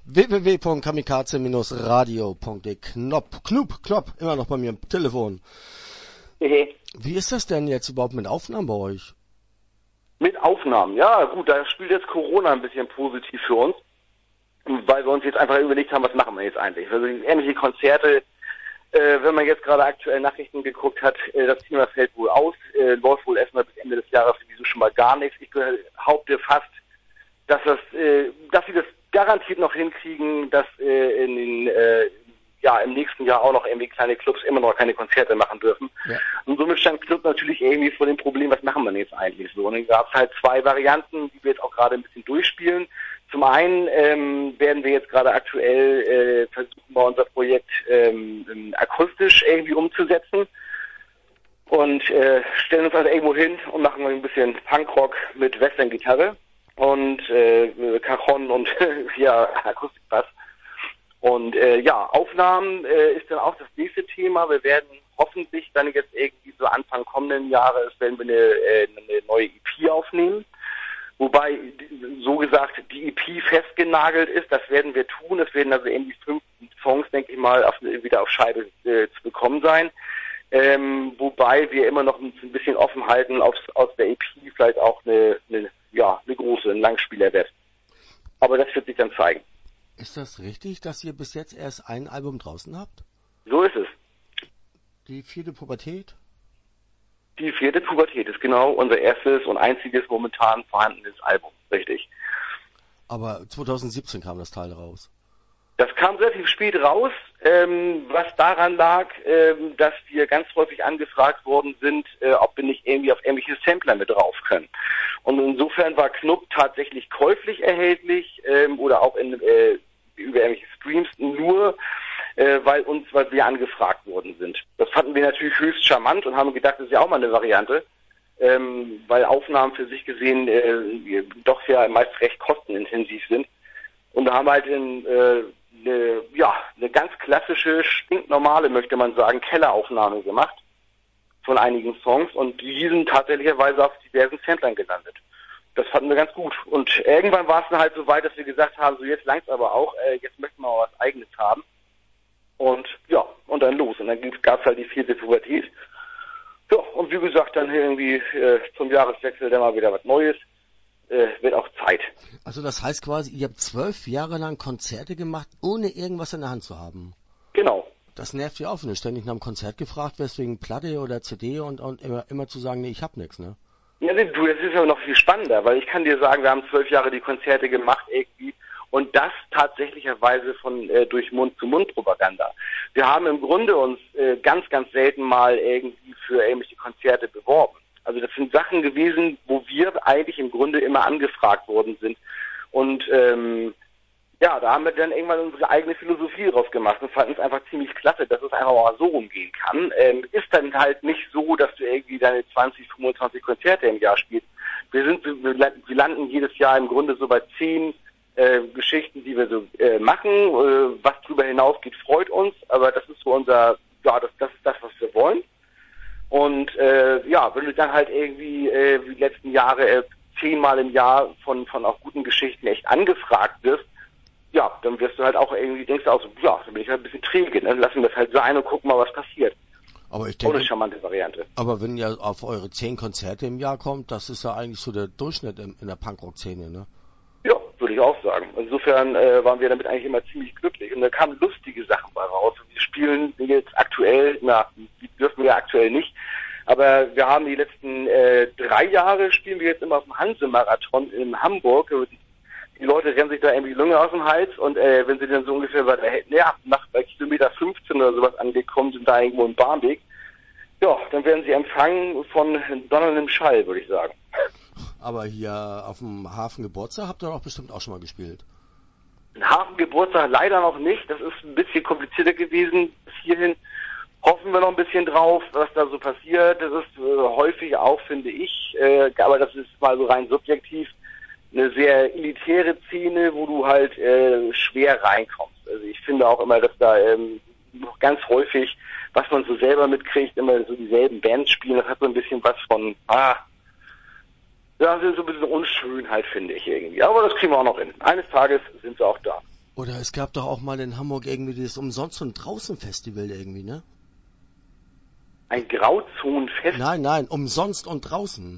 www.kamikaze-radio.de Knopf, immer noch bei mir am Telefon. Wie ist das denn jetzt überhaupt mit Aufnahmen bei euch? Mit Aufnahmen, ja gut, da spielt jetzt Corona ein bisschen positiv für uns, weil wir uns jetzt einfach überlegt haben, was machen wir jetzt eigentlich. Also ähnliche Konzerte, wenn man jetzt gerade aktuell Nachrichten geguckt hat, das Thema fällt wohl aus, läuft wohl erstmal bis Ende des Jahres sowieso schon mal gar nichts. Ich behaupte fast, dass sie das garantiert noch hinkriegen, dass im nächsten Jahr auch noch irgendwie kleine Clubs immer noch keine Konzerte machen dürfen. Ja. Und somit stand Club natürlich irgendwie vor dem Problem, was machen wir denn jetzt eigentlich so? Und dann gab es halt zwei Varianten, die wir jetzt auch gerade ein bisschen durchspielen. Zum einen werden wir jetzt gerade aktuell versuchen, mal unser Projekt akustisch irgendwie umzusetzen und stellen uns also irgendwo hin und machen ein bisschen Punkrock mit Western-Gitarre und Cajon und Akustikbass. Und Aufnahmen ist dann auch das nächste Thema. Wir werden hoffentlich dann jetzt irgendwie so Anfang kommenden Jahres werden wir eine neue EP aufnehmen. Wobei, so gesagt, die EP festgenagelt ist. Das werden wir tun. Es werden also irgendwie 5 Songs, denke ich mal, wieder auf Scheibe zu bekommen sein. Wobei wir immer noch ein bisschen offen halten, ob aus der EP vielleicht auch ein Langspieler wird. Aber das wird sich dann zeigen. Ist das richtig, dass ihr bis jetzt erst ein Album draußen habt? So ist es. Die 4. Pubertät? Die 4. Pubertät ist genau unser erstes und einziges momentan vorhandenes Album, richtig. Aber 2017 kam das Teil raus. Das kam relativ spät raus, was daran lag, dass wir ganz häufig angefragt worden sind, ob wir nicht irgendwie auf irgendwelche Sampler mit drauf können. Und insofern war Knupp tatsächlich käuflich erhältlich oder auch über irgendwelche Streams nur, weil wir angefragt worden sind. Das fanden wir natürlich höchst charmant und haben gedacht, das ist ja auch mal eine Variante, weil Aufnahmen für sich gesehen doch ja meist recht kostenintensiv sind. Und da haben wir halt eine ganz klassische, stinknormale, möchte man sagen, Kelleraufnahme gemacht von einigen Songs und die sind tatsächlicherweise auf diversen Samplern gelandet. Das fanden wir ganz gut. Und irgendwann war es dann halt so weit, dass wir gesagt haben, so jetzt langt's aber auch, jetzt möchten wir mal was Eigenes haben. Und dann los. Und dann gab es halt die 4. Pubertät. Ja, und wie gesagt, dann irgendwie zum Jahreswechsel dann mal wieder was Neues. Wird auch Zeit. Also das heißt quasi, ihr habt 12 Jahre lang Konzerte gemacht, ohne irgendwas in der Hand zu haben. Genau. Das nervt ja auch, wenn du ständig nach einem Konzert gefragt wirst, wegen Platte oder CD und immer zu sagen, nee, ich hab nichts, ne? Ja, das ist ja noch viel spannender, weil ich kann dir sagen, wir haben 12 Jahre die Konzerte gemacht irgendwie und das tatsächlicherweise durch Mund-zu-Mund-Propaganda. Wir haben im Grunde uns ganz, ganz selten mal irgendwie für irgendwelche Konzerte beworben. Also das sind Sachen gewesen, wo wir eigentlich im Grunde immer angefragt worden sind. Und da haben wir dann irgendwann unsere eigene Philosophie draus gemacht und fanden es einfach ziemlich klasse, dass es einfach mal so rumgehen kann. Ist dann halt nicht so, dass du irgendwie deine 20, 25 Konzerte im Jahr spielst. Wir landen jedes Jahr im Grunde so bei 10 Geschichten, die wir so machen. Was darüber hinausgeht, freut uns, aber das ist so das ist das, was wir wollen. Und wenn du dann halt irgendwie die letzten Jahre 10-mal im Jahr von auch guten Geschichten echt angefragt wirst, ja, dann wirst du halt auch irgendwie, denkst du auch so, ja, dann bin ich halt ein bisschen träge, ne? Lassen wir das halt sein und gucken mal, was passiert. Aber ich denke, eine charmante Variante. Aber wenn ihr auf eure 10 Konzerte im Jahr kommt, das ist ja eigentlich so der Durchschnitt in der Punkrock-Szene, ne? Ja, würde ich auch sagen. Insofern waren wir damit eigentlich immer ziemlich glücklich. Und da kamen lustige Sachen bei raus. Wir spielen jetzt aktuell, die dürfen wir ja aktuell nicht, aber wir haben die letzten 3 Jahre spielen wir jetzt immer auf dem Hanse-Marathon in Hamburg. Die Leute rennen sich da irgendwie die Lunge aus dem Hals und wenn sie dann so ungefähr bei Kilometer 15 oder sowas angekommen sind, da irgendwo in Barmbek, ja, dann werden sie empfangen von donnerndem Schall, würde ich sagen. Aber hier auf dem Hafengeburtstag habt ihr doch bestimmt auch schon mal gespielt. Ein Hafengeburtstag leider noch nicht. Das ist ein bisschen komplizierter gewesen. Bis hierhin hoffen wir noch ein bisschen drauf, was da so passiert. Das ist häufig auch, finde ich, aber das ist mal so rein subjektiv, eine sehr elitäre Szene, wo du halt schwer reinkommst. Also ich finde auch immer, dass da noch ganz häufig, was man so selber mitkriegt, immer so dieselben Bands spielen. Das hat so ein bisschen was von, das ist so ein bisschen Unschönheit, finde ich irgendwie. Aber das kriegen wir auch noch hin. Eines Tages sind sie auch da. Oder es gab doch auch mal in Hamburg irgendwie dieses Umsonst- und Draußen-Festival irgendwie, ne? Ein Grauzonenfest? Nein, umsonst und draußen.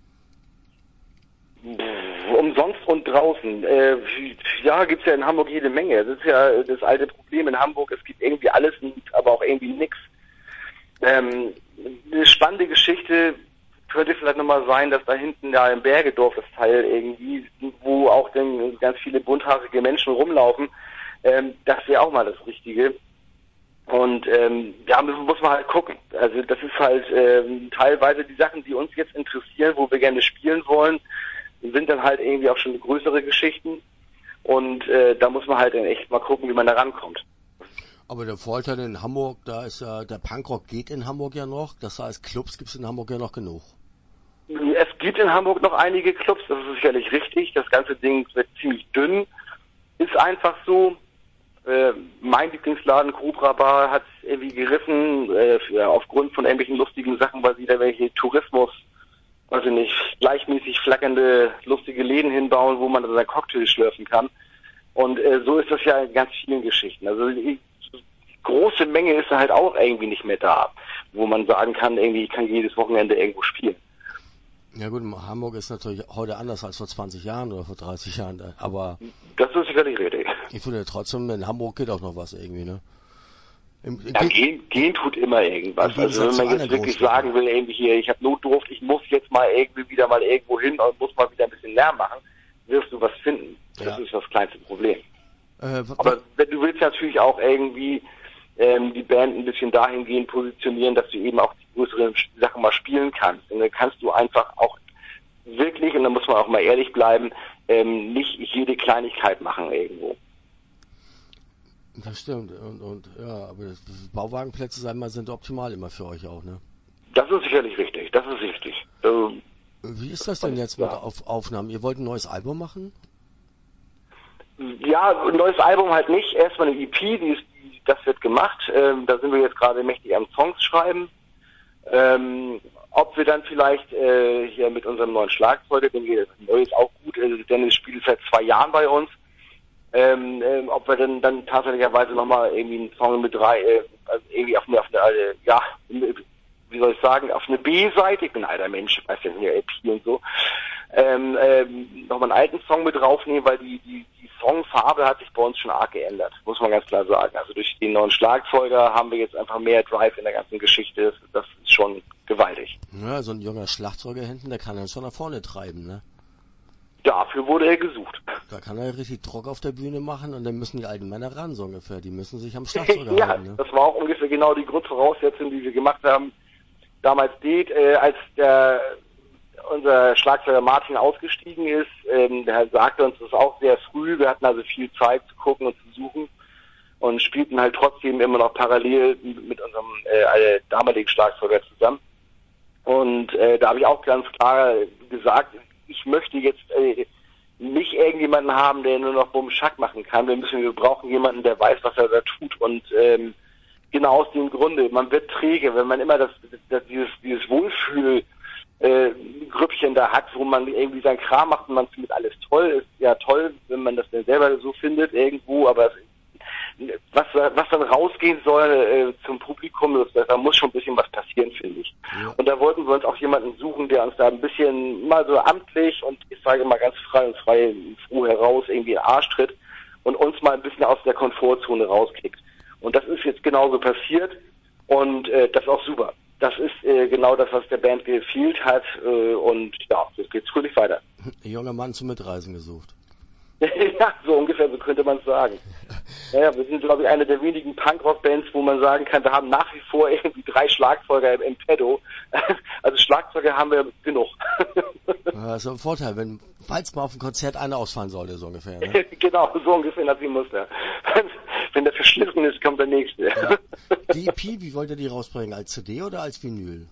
Umsonst und draußen. Ja, gibt's ja in Hamburg jede Menge. Das ist ja das alte Problem in Hamburg. Es gibt irgendwie alles, aber auch irgendwie nichts. Eine spannende Geschichte könnte vielleicht nochmal sein, dass da hinten da im Bergedorf das Teil irgendwie, wo auch dann ganz viele bunthasige Menschen rumlaufen, das wäre auch mal das Richtige. Und ja, muss man halt gucken. Also das ist halt teilweise die Sachen, die uns jetzt interessieren, wo wir gerne spielen wollen, sind dann halt irgendwie auch schon größere Geschichten. Und da muss man halt dann echt mal gucken, wie man da rankommt. Aber der Vorteil in Hamburg, da ist ja, der Punkrock geht in Hamburg ja noch. Das heißt, Clubs gibt's in Hamburg ja noch genug. Es gibt in Hamburg noch einige Clubs, das ist sicherlich richtig. Das ganze Ding wird ziemlich dünn. Ist einfach so. Mein Lieblingsladen, Cobra Bar, hat irgendwie gerissen, aufgrund von irgendwelchen lustigen Sachen, weil sie da welche Tourismus, weiß ich nicht, gleichmäßig flackernde, lustige Läden hinbauen, wo man dann seinen Cocktail schlürfen kann. Und so ist das ja in ganz vielen Geschichten. Also die große Menge ist halt auch irgendwie nicht mehr da, wo man sagen kann, irgendwie, ich kann jedes Wochenende irgendwo spielen. Ja gut, Hamburg ist natürlich heute anders als vor 20 Jahren oder vor 30 Jahren, aber... Das ist sicherlich richtig. Ich finde trotzdem, in Hamburg geht auch noch was irgendwie, ne? Ja, gehen tut immer irgendwas. Also wenn man jetzt wirklich sagen will, irgendwie hier, ich habe Notdurft, ich muss jetzt mal irgendwie wieder mal irgendwo hin und muss mal wieder ein bisschen Lärm machen, wirst du was finden. Das ist das kleinste Problem. Aber du willst natürlich auch irgendwie die Band ein bisschen dahingehend positionieren, dass du eben auch die größeren Sachen mal spielen kannst. Und dann kannst du einfach auch wirklich, und da muss man auch mal ehrlich bleiben, nicht jede Kleinigkeit machen irgendwo. Das stimmt. Und ja, aber das Bauwagenplätze sind optimal immer für euch auch, ne? Das ist sicherlich richtig. Das ist richtig. Wie ist das denn jetzt mit Aufnahmen? Ihr wollt ein neues Album machen? Ja, ein neues Album halt nicht. Erstmal eine EP, das wird gemacht. Da sind wir jetzt gerade mächtig am Songs schreiben. Ob wir dann vielleicht hier mit unserem neuen Schlagzeuger, das neue ist auch gut, Dennis spielt seit 2 Jahren bei uns, ob wir dann tatsächlicherweise nochmal irgendwie einen Song mit also irgendwie auf eine ja, wie soll ich sagen, auf eine B-Seite, ich bin ein alter Mensch, ich weiß ja nicht, LP und so, nochmal einen alten Song mit draufnehmen, weil die Songfarbe hat sich bei uns schon arg geändert, muss man ganz klar sagen. Also durch den neuen Schlagzeuger haben wir jetzt einfach mehr Drive in der ganzen Geschichte, das ist schon gewaltig. Ja, so ein junger Schlagzeuger hinten, der kann dann schon nach vorne treiben, ne? Dafür wurde er gesucht. Da kann er richtig Druck auf der Bühne machen und dann müssen die alten Männer ran, so ungefähr. Die müssen sich am Schlagzeuger halten, ne? Das war auch ungefähr genau die Grundvoraussetzung, die wir gemacht haben. Damals als unser Schlagzeuger Martin ausgestiegen ist, der sagte uns das auch sehr früh. Wir hatten also viel Zeit zu gucken und zu suchen und spielten halt trotzdem immer noch parallel mit unserem damaligen Schlagzeuger zusammen. Und da habe ich auch ganz klar gesagt, ich möchte jetzt nicht irgendjemanden haben, der nur noch Bumm-Schack machen kann. Wir brauchen jemanden, der weiß, was er da tut. Und genau aus dem Grunde, man wird träge, wenn man immer dieses Wohlfühl-Grüppchen da hat, wo man irgendwie seinen Kram macht und man findet alles toll. Ist ja toll, wenn man das dann selber so findet irgendwo, aber was dann rausgehen soll zum Publikum, da muss schon ein bisschen was passieren, finde ich. Ja. Und da wollten wir uns auch jemanden suchen, der uns da ein bisschen mal so amtlich und ich sage mal ganz frei und froh heraus irgendwie in den Arsch tritt und uns mal ein bisschen aus der Komfortzone rauskickt. Und das ist jetzt genauso passiert und das ist auch super. Das ist genau das, was der Band gefehlt hat und ja, jetzt geht's fröhlich weiter. Ein junger Mann zum Mitreisen gesucht. Ja, so ungefähr, so könnte man es sagen. Naja, wir sind, glaube ich, eine der wenigen Punkrock-Bands, wo man sagen kann, wir haben nach wie vor irgendwie 3 Schlagzeuger im Pedo. Also Schlagzeuger haben wir genug. Das ist ein Vorteil, falls mal auf dem Konzert einer ausfallen sollte, so ungefähr. Ne? Genau, so ungefähr nach dem Muster. Wenn der verschlissen ist, kommt der nächste. Ja. Die EP, wie wollt ihr die rausbringen? Als CD oder als Vinyl?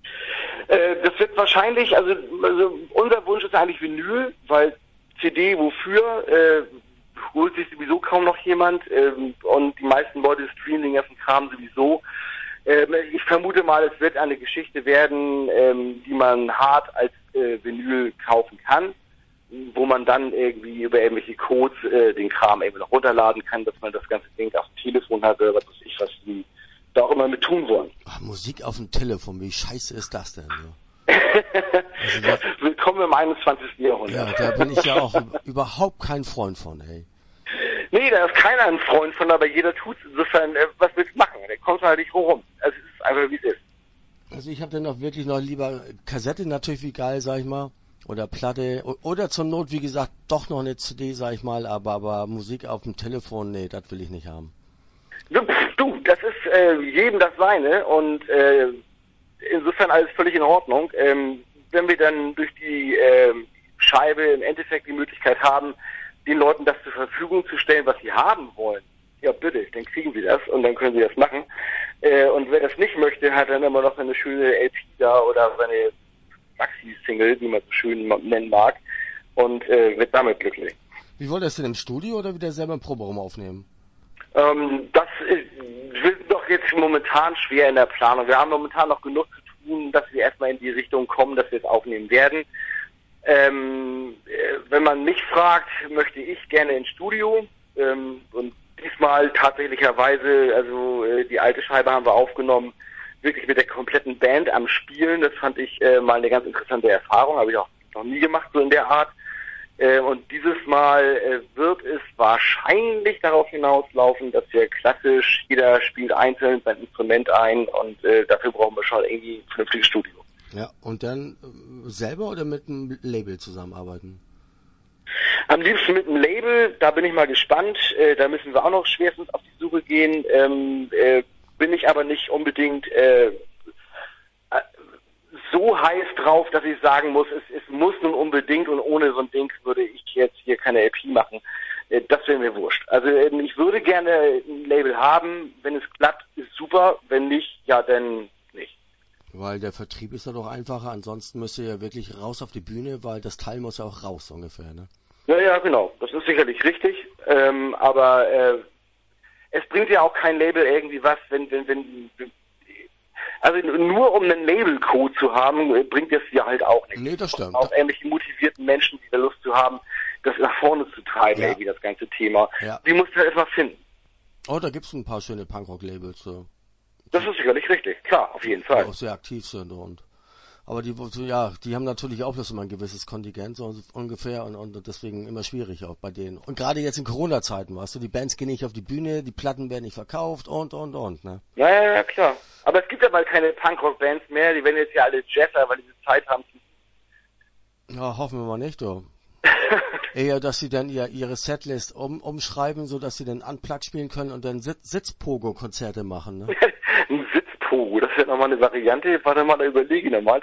Das wird wahrscheinlich, also unser Wunsch ist eigentlich Vinyl, weil CD, wofür, holt sich sowieso kaum noch jemand und die meisten Leute streamen den ganzen Kram sowieso. Ich vermute mal, es wird eine Geschichte werden, die man hart als Vinyl kaufen kann wo man dann irgendwie über irgendwelche Codes den Kram irgendwie noch runterladen kann, dass man das ganze Ding auf dem Telefon hat oder was weiß ich, was die da auch immer mit tun wollen. Ach, Musik auf dem Telefon, wie scheiße ist das denn? Ne? Also willkommen im 21. Jahrhundert. Ja, da bin ich ja auch überhaupt kein Freund von, ey. Nee, da ist keiner ein Freund von, aber jeder tut's. Insofern, was willst du machen? Der kommt halt nicht rum. Also es ist einfach, wie es ist. Also ich habe dann auch wirklich noch lieber Kassette natürlich wie geil, sag ich mal. Oder Platte. Oder zur Not, wie gesagt, doch noch eine CD, sag ich mal. Aber Musik auf dem Telefon, nee, das will ich nicht haben. Du, das ist jedem das Seine und insofern alles völlig in Ordnung. Wenn wir dann durch die Scheibe im Endeffekt die Möglichkeit haben, den Leuten das zur Verfügung zu stellen, was sie haben wollen, ja bitte, dann kriegen sie das und dann können sie das machen. Und wer das nicht möchte, hat dann immer noch eine schöne LP da oder seine Maxi-Single, wie man so schön nennen mag, und wird damit glücklich. Wie wollt ihr das denn im Studio oder wieder selber im Proberaum aufnehmen? Das wird doch jetzt momentan schwer in der Planung. Wir haben momentan noch genug zu tun, dass wir erstmal in die Richtung kommen, dass wir es aufnehmen werden. Wenn man mich fragt, möchte ich gerne ins Studio. Und diesmal tatsächlicherweise, also die alte Scheibe haben wir aufgenommen, wirklich mit der kompletten Band am Spielen. Das fand ich mal eine ganz interessante Erfahrung, habe ich auch noch nie gemacht, so in der Art. Und dieses Mal wird es wahrscheinlich darauf hinauslaufen, dass wir klassisch, jeder spielt einzeln sein Instrument ein und dafür brauchen wir schon irgendwie ein vernünftiges Studio. Ja, und dann selber oder mit einem Label zusammenarbeiten? Am liebsten mit einem Label, da bin ich mal gespannt. Da müssen wir auch noch schwerstens auf die Suche gehen. Bin ich aber nicht unbedingt so heiß drauf, dass ich sagen muss, es muss nun unbedingt und ohne so ein Ding würde ich jetzt hier keine LP machen. Das wäre mir wurscht. Also ich würde gerne ein Label haben. Wenn es klappt, ist super. Wenn nicht, ja, dann nicht. Weil der Vertrieb ist ja doch einfacher. Ansonsten müsst ihr ja wirklich raus auf die Bühne, weil das Teil muss ja auch raus ungefähr, ne? Ja, genau. Das ist sicherlich richtig. Aber es bringt ja auch kein Label irgendwie was, wenn also nur um einen Labelcode zu haben, bringt es ja halt auch nichts. Nee, das stimmt. Auch ähnliche motivierten Menschen, die da Lust zu haben, das nach vorne zu treiben, ja. irgendwie das ganze Thema. Ja. Die musst du halt erstmal finden. Oh, da gibt's ein paar schöne Punkrock-Labels. So. Das ist sicherlich richtig, klar, auf jeden Fall. Die auch sehr aktiv sind aber die haben natürlich auch bloß immer ein gewisses Kontingent, so ungefähr, und deswegen immer schwierig auch bei denen. Und gerade jetzt in Corona-Zeiten, weißt du, die Bands gehen nicht auf die Bühne, die Platten werden nicht verkauft und, ne? Ja, klar. Aber es gibt ja bald keine Punkrock-Bands mehr, die werden jetzt ja alle Jazzer, weil die Zeit haben. Ja, hoffen wir mal nicht, du. Eher, dass sie dann ihre Setlist umschreiben, so dass sie dann Unplugged spielen können und dann Sitzpogo-Konzerte machen, ne? Ein Sitzpogo, das ist ja nochmal eine Variante. Warte mal, da überlege ich nochmal.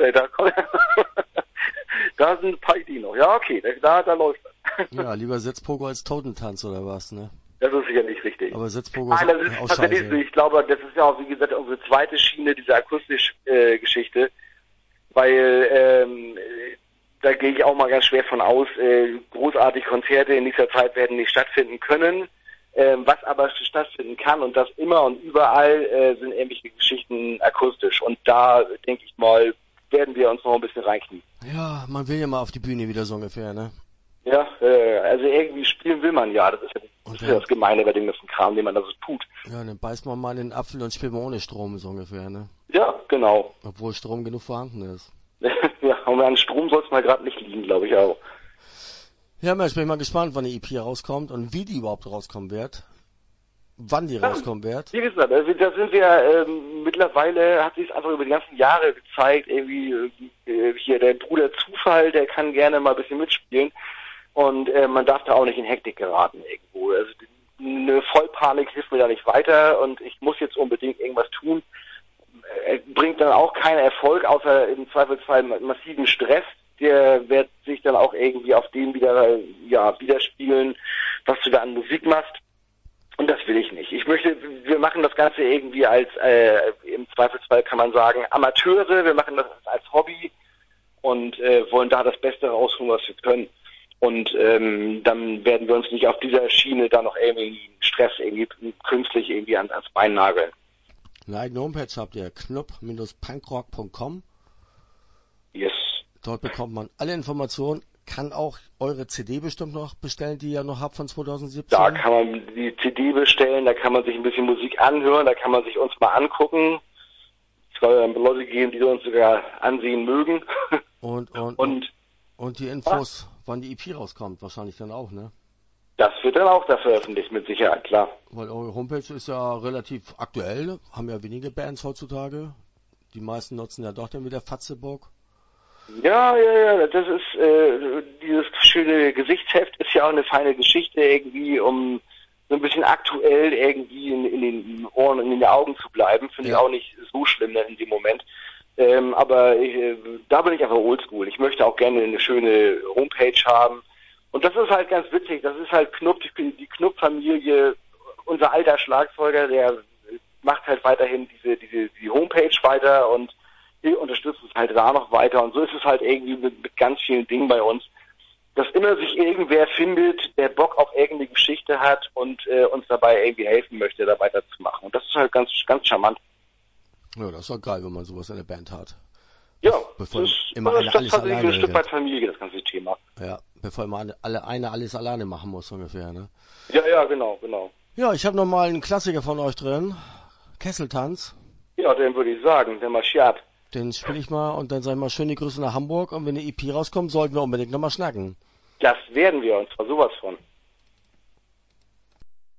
Da sind ein paar Ideen noch. Ja, okay, da läuft das. Ja, lieber Sitzpogo als Totentanz oder was, ne? Das ist sicher nicht richtig. Aber Sitzpogo ist auch tatsächlich so. Ich glaube, das ist ja auch, wie gesagt, unsere zweite Schiene, diese akustische Geschichte. Weil da gehe ich auch mal ganz schwer von aus, großartige Konzerte in nächster Zeit werden nicht stattfinden können. Was aber stattfinden kann und das immer und überall sind irgendwelche Geschichten akustisch. Und da, denke ich mal, werden wir uns noch ein bisschen reinknien. Ja, man will ja mal auf die Bühne wieder so ungefähr, ne? Ja, also irgendwie spielen will man ja. Das ist ja das Gemeine bei dem ganzen Kram, den man da so tut. Ja, dann beißt man mal den Apfel und spielt man ohne Strom so ungefähr, ne? Ja, genau. Obwohl Strom genug vorhanden ist. Ja, und an Strom soll es mal gerade nicht liegen, glaube ich auch. Ja, Mensch, bin ich mal gespannt, wann die EP rauskommt und wie die überhaupt rauskommen wird. Wann die rauskommen wird. Wie gesagt, da sind wir, mittlerweile hat sich es einfach über die ganzen Jahre gezeigt, irgendwie hier der Bruder Zufall, der kann gerne mal ein bisschen mitspielen und man darf da auch nicht in Hektik geraten irgendwo. Also eine Vollpanik hilft mir da nicht weiter und ich muss jetzt unbedingt irgendwas tun. Bringt dann auch keinen Erfolg, außer im Zweifelsfall massiven Stress. Der wird sich dann auch irgendwie auf dem widerspiegeln, was du da an Musik machst. Und das will ich nicht. Wir machen das Ganze irgendwie als, im Zweifelsfall kann man sagen, Amateure. Wir machen das als Hobby und wollen da das Beste rausholen, was wir können. Und dann werden wir uns nicht auf dieser Schiene da noch irgendwie Stress irgendwie künstlich irgendwie ans Bein nageln. Eine eigene Homepage habt ihr, knupp-punkrock.com. Yes. Dort bekommt man alle Informationen, kann auch eure CD bestimmt noch bestellen, die ihr noch habt von 2017? Da kann man die CD bestellen, da kann man sich ein bisschen Musik anhören, da kann man sich uns mal angucken. Es soll Leute geben, die uns sogar ansehen mögen. Und die Infos, wann die EP rauskommt, wahrscheinlich dann auch, ne? Das wird dann auch da veröffentlicht, mit Sicherheit, klar. Weil eure Homepage ist ja relativ aktuell, haben ja wenige Bands heutzutage. Die meisten nutzen ja doch dann wieder Fatzebook. Ja, das ist, dieses schöne Gesichtsheft ist ja auch eine feine Geschichte irgendwie, um so ein bisschen aktuell irgendwie in den Ohren und in den Augen zu bleiben. Finde ich auch nicht so schlimm in dem Moment. Aber da bin ich einfach oldschool. Ich möchte auch gerne eine schöne Homepage haben. Und das ist halt ganz witzig. Das ist halt die Knupp-Familie. Unser alter Schlagzeuger, der macht halt weiterhin die Homepage weiter und wir unterstützen es halt da noch weiter. Und so ist es halt irgendwie mit ganz vielen Dingen bei uns, dass immer sich irgendwer findet, der Bock auf irgendeine Geschichte hat und uns dabei irgendwie helfen möchte, da weiterzumachen. Und das ist halt ganz, ganz charmant. Ja, das ist doch geil, wenn man sowas in der Band hat. Ja, bevor das immer ist tatsächlich ein Stück weit Familie, das ganze Thema. Ja, bevor immer einer alles alleine machen muss, ungefähr, ne? Ja, genau. Ja, ich habe nochmal einen Klassiker von euch drin. Kesseltanz. Ja, den würde ich sagen, der marschiert. Den spiele ich mal und dann sag ich mal schöne Grüße nach Hamburg und wenn eine EP rauskommt, sollten wir unbedingt nochmal schnacken. Das werden wir, und zwar sowas von.